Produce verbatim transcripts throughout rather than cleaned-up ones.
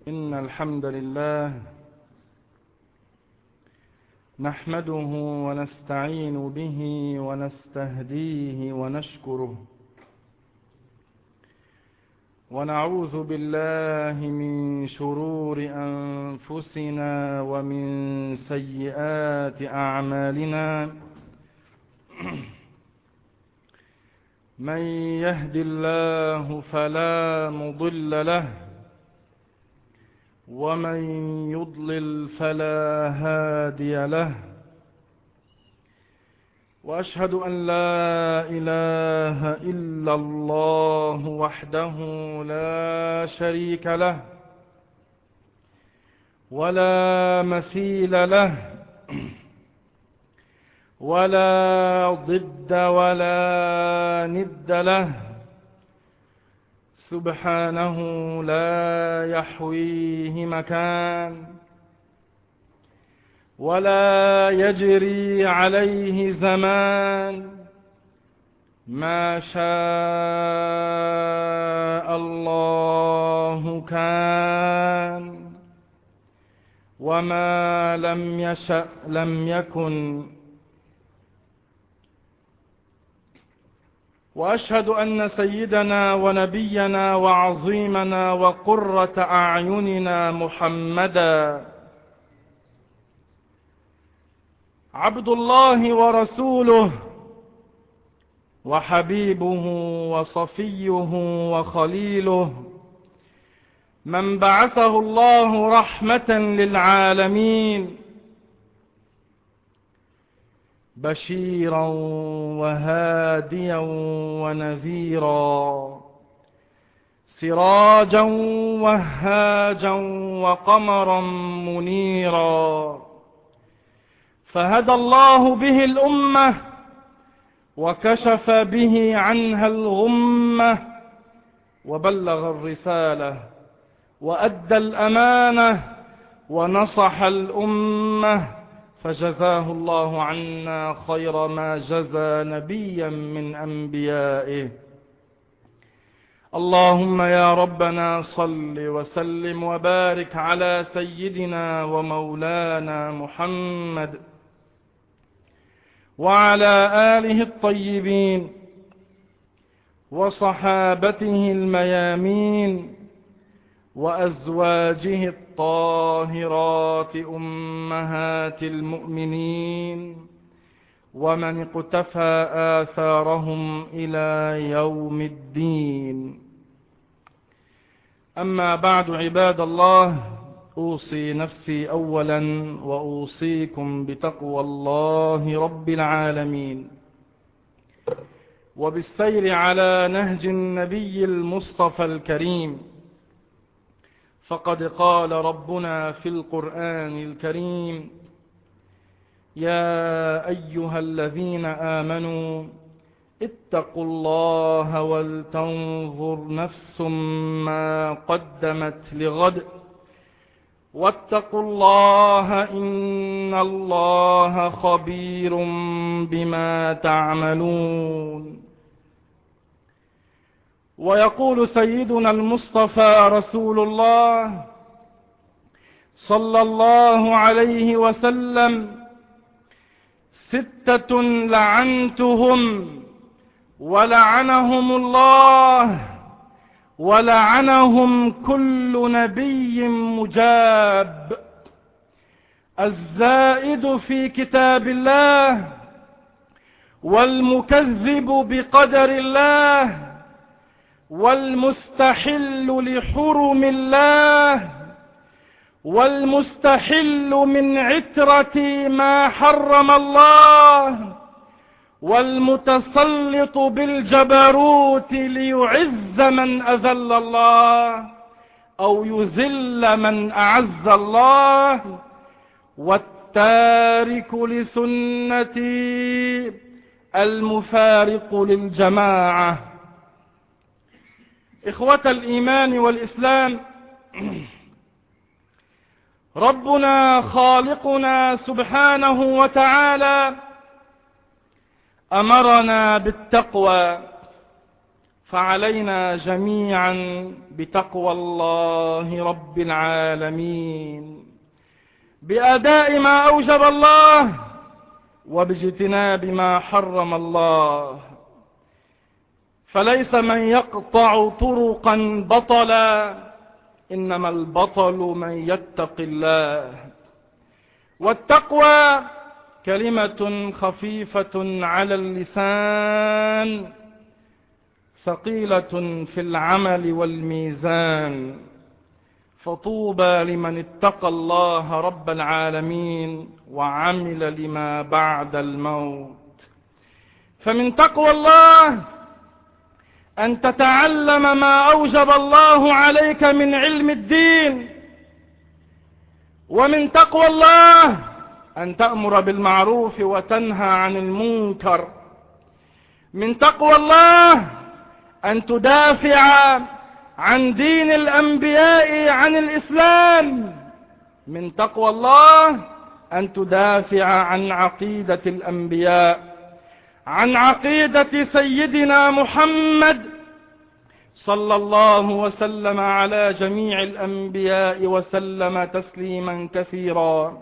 إن الحمد لله نحمده ونستعين به ونستهديه ونشكره، ونعوذ بالله من شرور أنفسنا ومن سيئات أعمالنا. من يهد الله فلا مضل له، ومن يضلل فلا هادي له، وأشهد أن لا إله إلا الله وحده لا شريك له ولا مثيل له ولا ضد ولا ند له، سبحانه لا يحويه مكان ولا يجري عليه زمان. ما شاء الله كان، وما لم يشأ لم يكن. وأشهد أن سيدنا ونبينا وعظيمنا وقرة أعيننا محمدا عبد الله ورسوله وحبيبه وصفيه وخليله، من بعثه الله رحمة للعالمين، بشيرا وهاديا ونذيرا، سراجا وهاجا وقمرا منيرا، فهدى الله به الأمة وكشف به عنها الغمة، وبلغ الرسالة وأدى الأمانة ونصح الأمة، فجزاه الله عنا خير ما جزى نبيا من أنبيائه. اللهم يا ربنا صل وسلم وبارك على سيدنا ومولانا محمد وعلى آله الطيبين وصحابته الميامين وأزواجه الطاهرات أمهات المؤمنين، ومن اقتفى آثارهم إلى يوم الدين. أما بعد، عباد الله، أوصي نفسي أولا وأوصيكم بتقوى الله رب العالمين، وبالسير على نهج النبي المصطفى الكريم. فقد قال ربنا في القرآن الكريم: يا أيها الذين آمنوا اتقوا الله ولتنظر نفس ما قدمت لغد واتقوا الله إن الله خبير بما تعملون. ويقول سيدنا المصطفى رسول الله صلى الله عليه وسلم: ستة لعنتهم ولعنهم الله ولعنهم كل نبي مجاب: الزائد في كتاب الله، والمكذب بقدر الله، والمستحل لحرم الله، والمستحل من عترة ما حرم الله، والمتسلط بالجبروت ليعز من أذل الله أو يذل من أعز الله، والتارك لسنتي المفارق للجماعة. إخوة الإيمان والإسلام، ربنا خالقنا سبحانه وتعالى أمرنا بالتقوى، فعلينا جميعا بتقوى الله رب العالمين، بأداء ما أوجب الله وباجتناب ما حرم الله. فليس من يقطع طرقا بطلا، إنما البطل من يتق الله. والتقوى كلمة خفيفة على اللسان ثقيلة في العمل والميزان، فطوبى لمن اتقى الله رب العالمين وعمل لما بعد الموت. فمن تقوى الله أن تتعلم ما أوجب الله عليك من علم الدين، ومن تقوى الله أن تأمر بالمعروف وتنهى عن المنكر. من تقوى الله أن تدافع عن دين الأنبياء عن الإسلام. من تقوى الله أن تدافع عن عقيدة الأنبياء، عن عقيدة سيدنا محمد صلى الله وسلم على جميع الأنبياء وسلم تسليما كثيرا.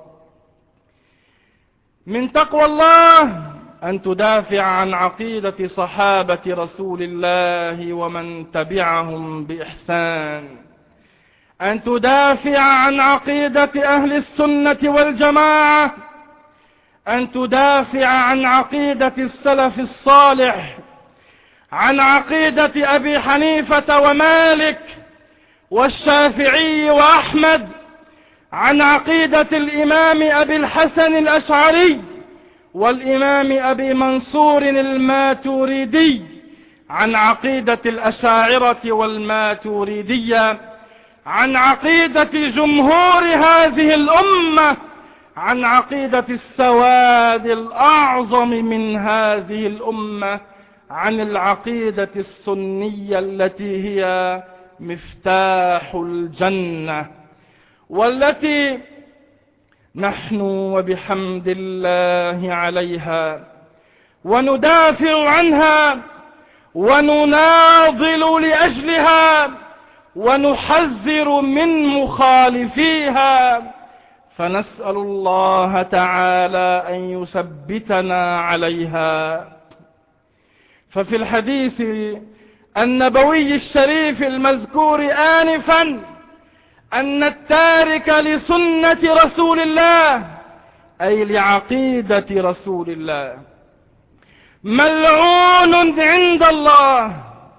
من تقوى الله أن تدافع عن عقيدة صحابة رسول الله ومن تبعهم بإحسان، أن تدافع عن عقيدة أهل السنة والجماعة، أن تدافع عن عقيدة السلف الصالح، عن عقيدة أبي حنيفة ومالك والشافعي وأحمد، عن عقيدة الإمام أبي الحسن الأشعري والإمام أبي منصور الماتوريدي، عن عقيدة الأشاعرة والماتوريدية، عن عقيدة جمهور هذه الأمة، عن عقيدة السواد الأعظم من هذه الأمة، عن العقيدة السنية التي هي مفتاح الجنة، والتي نحن وبحمد الله عليها وندافع عنها ونناضل لأجلها ونحذر من مخالفيها، فنسأل الله تعالى أن يثبتنا عليها. ففي الحديث النبوي الشريف المذكور آنفا أن التارك لسنة رسول الله أي لعقيدة رسول الله ملعون عند الله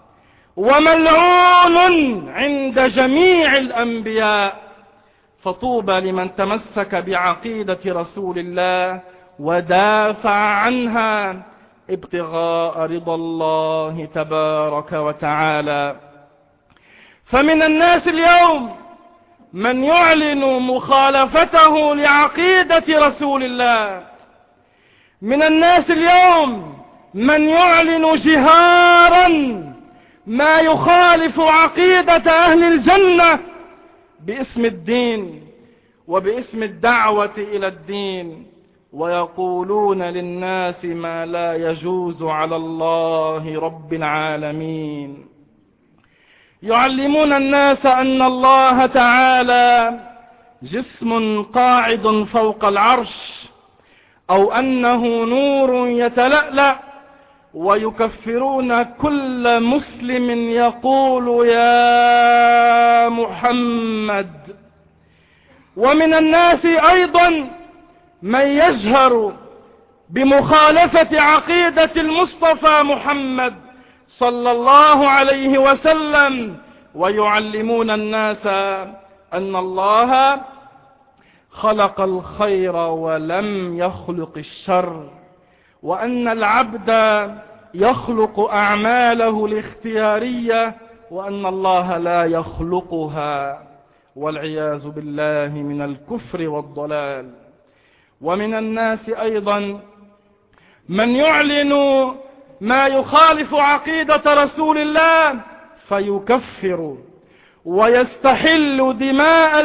وملعون عند جميع الأنبياء. فطوبى لمن تمسك بعقيدة رسول الله ودافع عنها ابتغاء رضا الله تبارك وتعالى. فمن الناس اليوم من يعلن مخالفته لعقيدة رسول الله، من الناس اليوم من يعلن جهارا ما يخالف عقيدة أهل الجنة باسم الدين وباسم الدعوة إلى الدين، ويقولون للناس ما لا يجوز على الله رب العالمين. يعلمون الناس أن الله تعالى جسم قاعد فوق العرش، أو أنه نور يتلألأ، ويكفرون كل مسلم يقول يا محمد. ومن الناس أيضا من يجهر بمخالفة عقيدة المصطفى محمد صلى الله عليه وسلم، ويعلمون الناس أن الله خلق الخير ولم يخلق الشر، وأن العبد يخلق أعماله الاختيارية وأن الله لا يخلقها، والعياذ بالله من الكفر والضلال. ومن الناس أيضا من يعلن ما يخالف عقيدة رسول الله فيكفر ويستحل دماء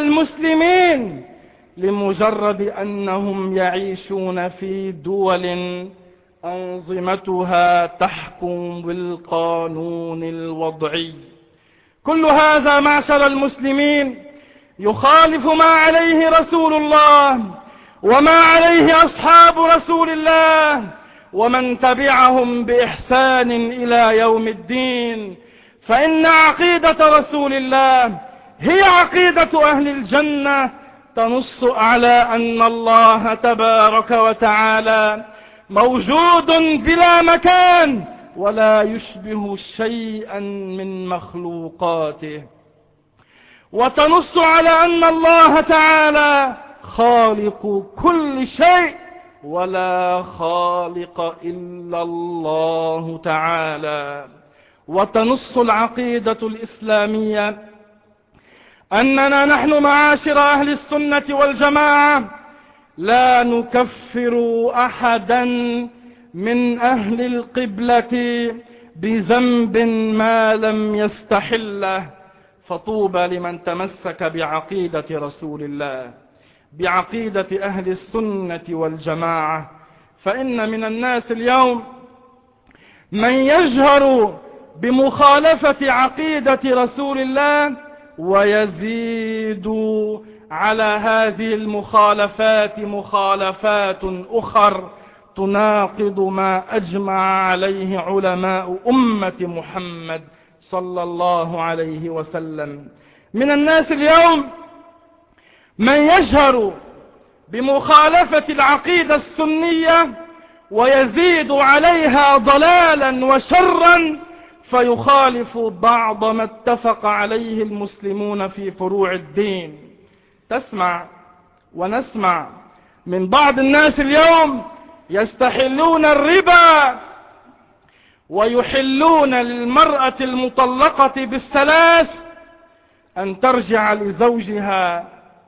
المسلمين لمجرد أنهم يعيشون في دول أنظمتها تحكم بالقانون الوضعي. كل هذا معشر المسلمين يخالف ما عليه رسول الله وما عليه أصحاب رسول الله ومن تبعهم بإحسان إلى يوم الدين، فإن عقيدة رسول الله هي عقيدة أهل الجنة، تنص على أن الله تبارك وتعالى موجود بلا مكان ولا يشبه شيئا من مخلوقاته، وتنص على أن الله تعالى خالق كل شيء ولا خالق إلا الله تعالى. وتنص العقيدة الإسلامية أننا نحن معاشر أهل السنة والجماعة لا نكفر أحدا من أهل القبلة بذنب ما لم يستحله، فطوبى لمن تمسك بعقيدة رسول الله، بعقيدة أهل السنة والجماعة. فإن من الناس اليوم من يجهر بمخالفة عقيدة رسول الله ويزيد على هذه المخالفات مخالفات أخر تناقض ما أجمع عليه علماء أمة محمد صلى الله عليه وسلم. من الناس اليوم من يجهر بمخالفة العقيدة السنية ويزيد عليها ضلالا وشرا فيخالف بعض ما اتفق عليه المسلمون في فروع الدين. تسمع ونسمع من بعض الناس اليوم يستحلون الربا ويحلون للمرأة المطلقة بالثلاث أن ترجع لزوجها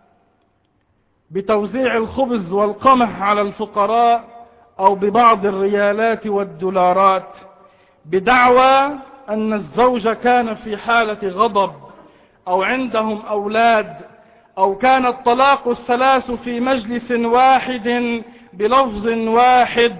بتوزيع الخبز والقمح على الفقراء أو ببعض الريالات والدولارات، بدعوى أن الزوج كان في حالة غضب أو عندهم أولاد أو كان الطلاق الثلاث في مجلس واحد بلفظ واحد،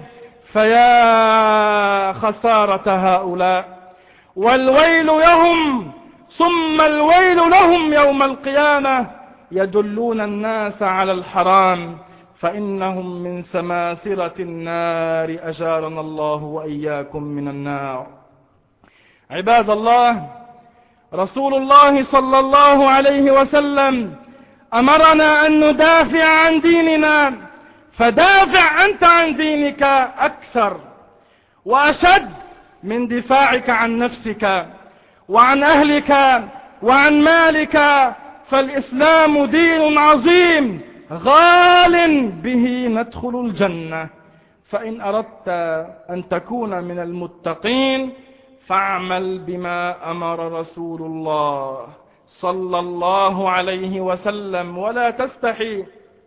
فيا خسارة هؤلاء، والويل لهم ثم الويل لهم يوم القيامة، يدلون الناس على الحرام فإنهم من سماسرة النار، أجارنا الله وإياكم من النار. عباد الله، رسول الله صلى الله عليه وسلم أمرنا أن ندافع عن ديننا، فدافع أنت عن دينك أكثر وأشد من دفاعك عن نفسك وعن أهلك وعن مالك، فالإسلام دين عظيم غال به ندخل الجنة. فإن أردت أن تكون من المتقين فاعمل بما أمر رسول الله صلى الله عليه وسلم، ولا تستحي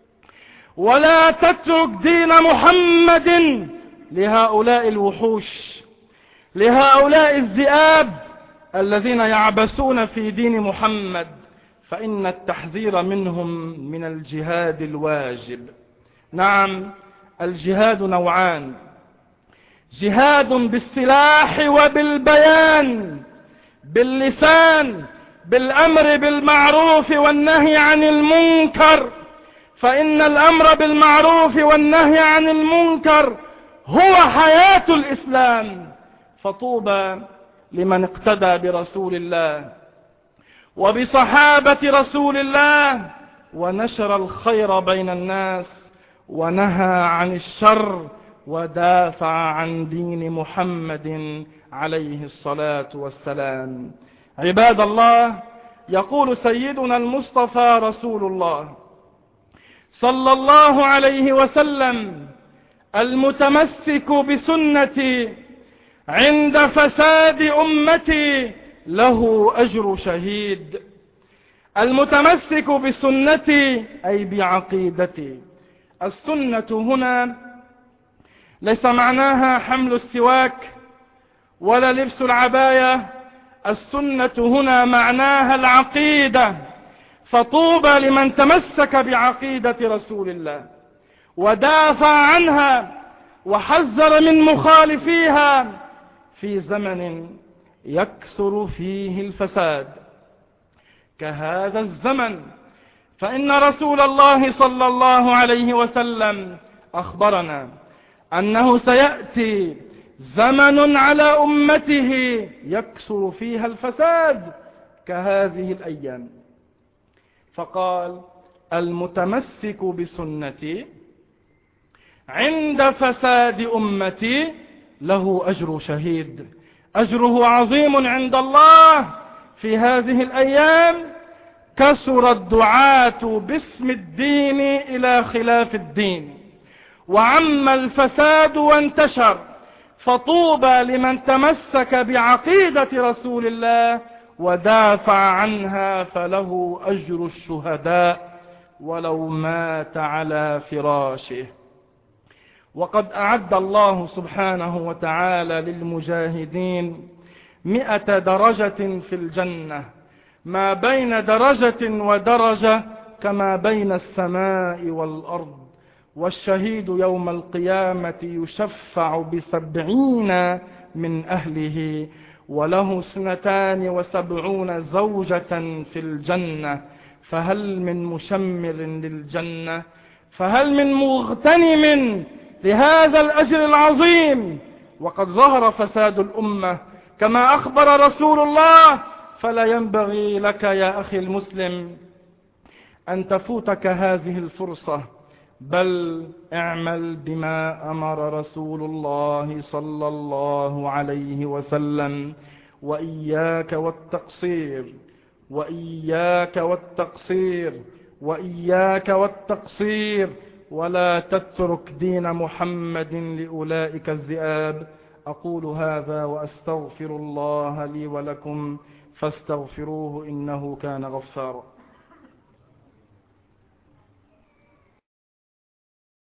ولا تترك دين محمد لهؤلاء الوحوش، لهؤلاء الذئاب الذين يعبثون في دين محمد، فإن التحذير منهم من الجهاد الواجب. نعم، الجهاد نوعان: جهاد بالسلاح وبالبيان، باللسان، بالأمر بالمعروف والنهي عن المنكر، فإن الأمر بالمعروف والنهي عن المنكر هو حياة الإسلام. فطوبى لمن اقتدى برسول الله وبصحابة رسول الله ونشر الخير بين الناس ونهى عن الشر ودافع عن دين محمد عليه الصلاة والسلام. عباد الله، يقول سيدنا المصطفى رسول الله صلى الله عليه وسلم: المتمسك بسنتي عند فساد أمتي له أجر شهيد. المتمسك بسنتي أي بعقيدتي. السنة هنا ليس معناها حمل السواك ولا لبس العباية، السنة هنا معناها العقيدة. فطوبى لمن تمسك بعقيدة رسول الله ودافع عنها وحذر من مخالفيها في زمن يكثر فيه الفساد كهذا الزمن. فإن رسول الله صلى الله عليه وسلم أخبرنا أنه سيأتي زمن على أمته يكثر فيها الفساد كهذه الأيام، فقال: المتمسك بسنتي عند فساد أمتي له أجر شهيد. أجره عظيم عند الله. في هذه الأيام كثر الدعاة باسم الدين إلى خلاف الدين، وعم الفساد وانتشر، فطوبى لمن تمسك بعقيدة رسول الله ودافع عنها، فله أجر الشهداء ولو مات على فراشه. وقد أعد الله سبحانه وتعالى للمجاهدين مئة درجة في الجنة، ما بين درجة ودرجة كما بين السماء والأرض. والشهيد يوم القيامة يشفع بسبعين من أهله، وله اثنتان وسبعون زوجة في الجنة. فهل من مشمر للجنة؟ فهل من مغتنم لهذا الأجر العظيم؟ وقد ظهر فساد الأمة كما أخبر رسول الله. فلا ينبغي لك يا أخي المسلم أن تفوتك هذه الفرصة، بل اعمل بما أمر رسول الله صلى الله عليه وسلم. وإياك والتقصير، وإياك والتقصير، وإياك والتقصير، ولا تترك دين محمد لأولئك الذئاب. أقول هذا وأستغفر الله لي ولكم فاستغفروه إنه كان غفارا.